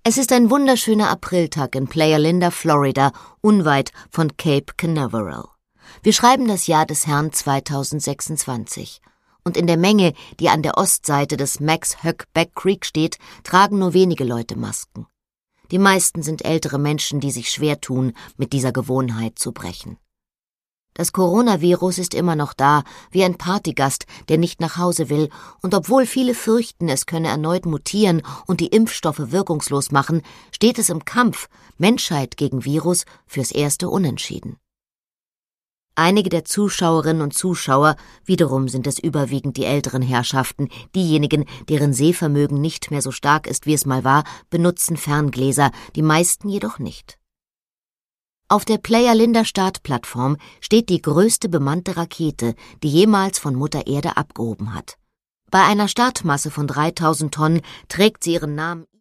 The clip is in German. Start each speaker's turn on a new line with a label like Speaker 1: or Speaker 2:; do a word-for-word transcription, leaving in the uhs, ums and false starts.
Speaker 1: Es ist ein wunderschöner Apriltag in Playa Linda, Florida, unweit von Cape Canaveral. Wir schreiben das Jahr des Herrn zweitausendsechsundzwanzig. Und in der Menge, die an der Ostseite des Max Höck Back Creek steht, tragen nur wenige Leute Masken. Die meisten sind ältere Menschen, die sich schwer tun, mit dieser Gewohnheit zu brechen. Das Coronavirus ist immer noch da, wie ein Partygast, der nicht nach Hause will, und obwohl viele fürchten, es könne erneut mutieren und die Impfstoffe wirkungslos machen, steht es im Kampf Menschheit gegen Virus fürs erste Unentschieden. Einige der Zuschauerinnen und Zuschauer, wiederum sind es überwiegend die älteren Herrschaften, diejenigen, deren Sehvermögen nicht mehr so stark ist, wie es mal war, benutzen Ferngläser, die meisten jedoch nicht. Auf der Playa Linda Startplattform steht die größte bemannte Rakete, die jemals von Mutter Erde abgehoben hat. Bei einer Startmasse von dreitausend Tonnen trägt sie ihren Namen